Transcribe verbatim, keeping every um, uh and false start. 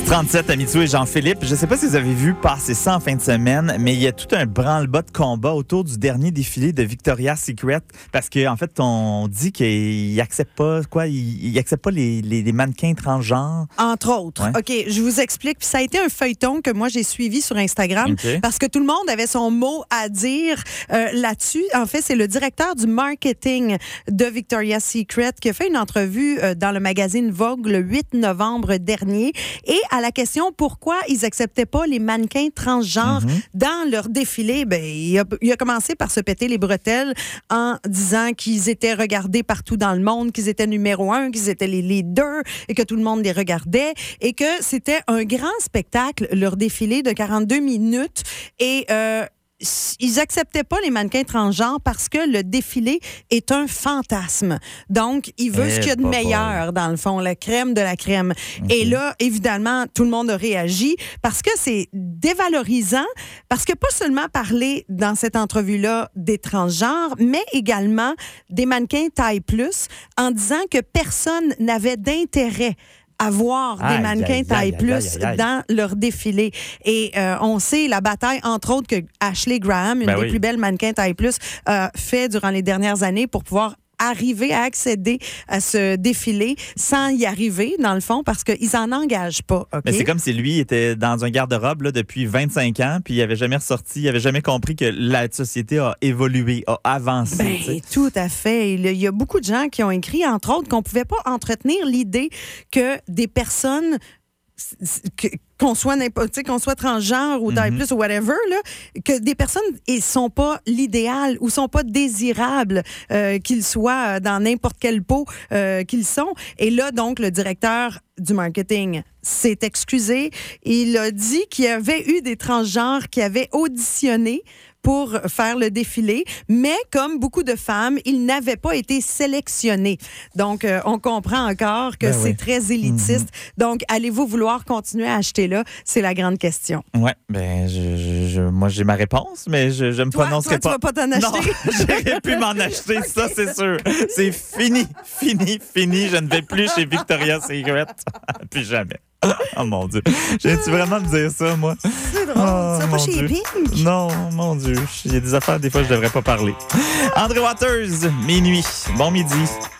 trente-sept, Amitsou et Jean-Philippe. Je ne sais pas si vous avez vu passer ça en fin de semaine, mais il y a tout un branle-bas de combat autour du dernier défilé de Victoria's Secret parce qu'en en fait, on dit qu'il n'accepte pas quoi, il, il accepte pas les, les, les mannequins transgenres. Entre autres. Ouais. OK, je vous explique. Puis ça a été un feuilleton que moi, j'ai suivi sur Instagram okay. parce que tout le monde avait son mot à dire euh, là-dessus. En fait, c'est le directeur du marketing de Victoria's Secret qui a fait une entrevue euh, dans le magazine Vogue le huit novembre dernier. Et à la question pourquoi ils n'acceptaient pas les mannequins transgenres mm-hmm. dans leur défilé, ben, il, a, il a commencé par se péter les bretelles en disant qu'ils étaient regardés partout dans le monde, qu'ils étaient numéro un, qu'ils étaient les leaders et que tout le monde les regardait et que c'était un grand spectacle, leur défilé de quarante-deux minutes. Et euh, ils acceptaient pas les mannequins transgenres parce que le défilé est un fantasme. Donc, il veut eh, ce qu'il y a de meilleur, dans le fond, la crème de la crème. Okay. Et là, évidemment, tout le monde a réagi parce que c'est dévalorisant, parce que pas seulement parler dans cette entrevue-là des transgenres, mais également des mannequins taille plus, en disant que personne n'avait d'intérêt avoir aïe, des mannequins aïe, taille aïe, plus aïe, aïe, aïe. dans leur défilé. Et euh, on sait la bataille, entre autres, que Ashley Graham, une ben des oui. plus belles mannequins taille plus, euh, fait durant les dernières années pour pouvoir arriver à accéder à ce défilé sans y arriver, dans le fond, parce qu'ils n'en engagent pas. Okay? Mais c'est comme si lui était dans un garde-robe là, depuis vingt-cinq ans, puis il n'avait jamais ressorti, il n'avait jamais compris que la société a évolué, a avancé. Ben, tout à fait. Il y a beaucoup de gens qui ont écrit, entre autres, qu'on ne pouvait pas entretenir l'idée que des personnes... Que, qu'on soit n'importe, qu'on soit transgenre ou taille mm-hmm. plus ou whatever, là, que des personnes ne sont pas l'idéal ou sont pas désirables euh, qu'ils soient dans n'importe quelle peau euh, qu'ils sont. Et là, donc, le directeur du marketing s'est excusé. Il a dit qu'il y avait eu des transgenres qui avaient auditionné pour faire le défilé, mais comme beaucoup de femmes, ils n'avaient pas été sélectionnés. Donc, euh, on comprend encore que ben c'est oui. très élitiste. Mm-hmm. Donc, allez-vous vouloir continuer à acheter là? C'est la grande question. Oui, ben, je, je, je, moi, j'ai ma réponse, mais je, je me toi, prononcerai toi, pas. Tu vas pas t'en acheter? Non, j'aurais pu m'en acheter, okay. ça, c'est sûr. C'est fini, fini, fini. Je ne vais plus chez Victoria's Secret. Plus jamais. Oh mon Dieu. J'ai-tu vraiment me dire ça, moi? C'est drôle. Oh, ça va pas chez Dieu. Pink? Non, mon Dieu. Il y a des affaires, des fois, je devrais pas parler. André Waters, minuit. Bon midi.